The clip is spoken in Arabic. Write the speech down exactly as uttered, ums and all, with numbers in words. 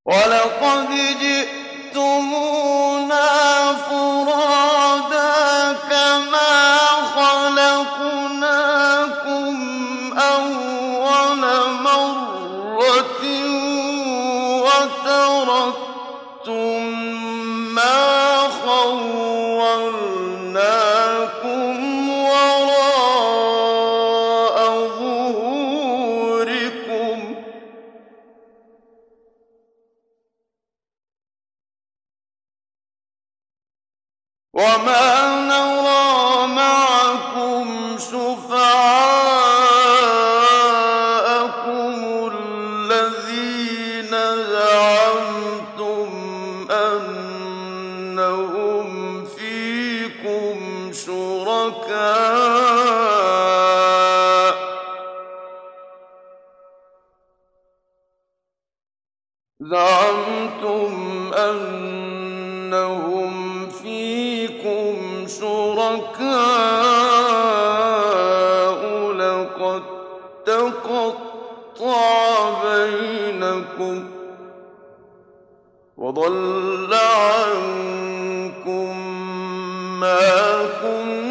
وَلَقَدْ جِئْتُمُونَا فُرَادَىٰ كَمَا خَلَقْنَاكُمْ أَوَّلَ مَرَّةٍ وَتَرَكْتُم مَّا خَوَّلْنَاكُمْ وَرَاءَ ظُهُورِكُمْ ۖ وَمَا نَرَىٰ مَعَكُمْ شُفَعَاءَكُمُ الَّذِينَ زَعَمْتُمْ أَنَّهُمْ فِيكُمْ شُرَكَاءُ زَعَمْتُمْ أَنَّهُمْ فِيكُمْ شُرَكَاءُ لَقَد تَّقَطَّعَ بَيْنَكُمْ وَضَلَّ عَنكُم مَّا كُنتُمْ